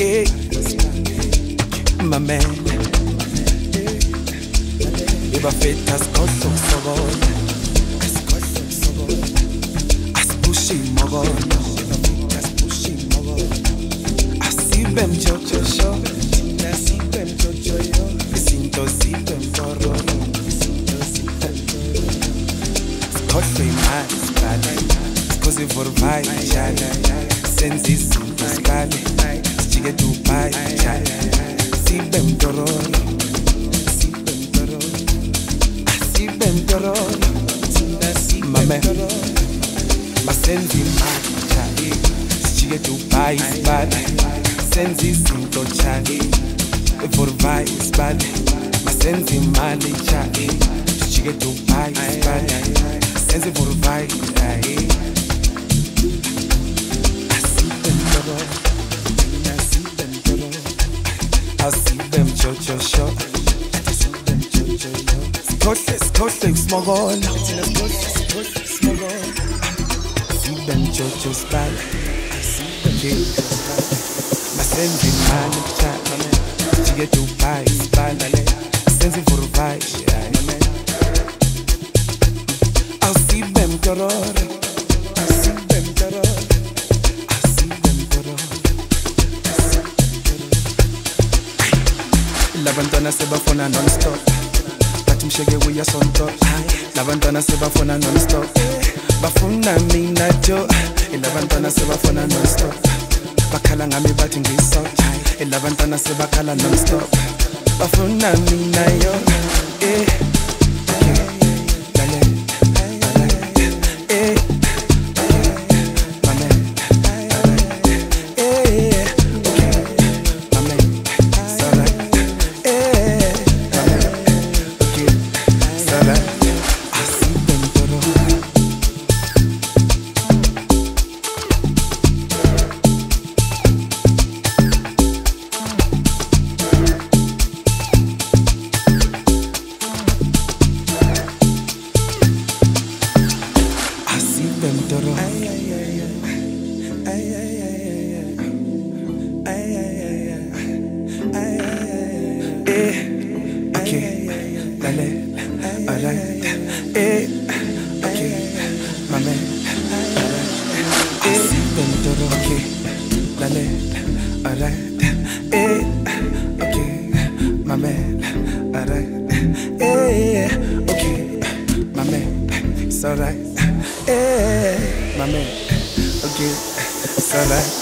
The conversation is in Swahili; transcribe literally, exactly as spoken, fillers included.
eh, my man. Ibafetha sikhohlo kusokola, asiphushi imokola, asibe mjojojo, asibe mjojojo, izinto zibe mfororo, sikhohlo imali sibale, sikhoze vorvayi njalo, senze izinto sibale, sijike Dubai njalo, sibe mtorolo. Mame, masenzi imali chali, sijike Dubai sibale, senzi izinto chali, vorvayi sibale, masenzi imali chali, sijike Dubai sibale, senzi vorvayi chali. Asibe mtorolo, asibe mtorolo, asibe mjojojo. Sikhohle sikhohle smogola, thina sikhohle sikhohle smogola, asibe mjojo sibale, asibe mjojo sibale, masenzi imali chali, sijike Dubai sibale, senzi vorvayi chali. Asibe mtorolo, asibe mtorolo, asibe mtorolo. Labantwana sebafona non-stop, msheke uyasonto, labantwana sebafona non-stop, bafuna mina jo, labantwana sebafona non-stop, bakhala ngami bathi ngiso, labantwana sebakhala non-stop, bafuna mina yo, eh, okay, lale, lale, eh, mame, eh, okay, mame, sorry, eh, mame. It's alright, eh, my man, okay, it's alright.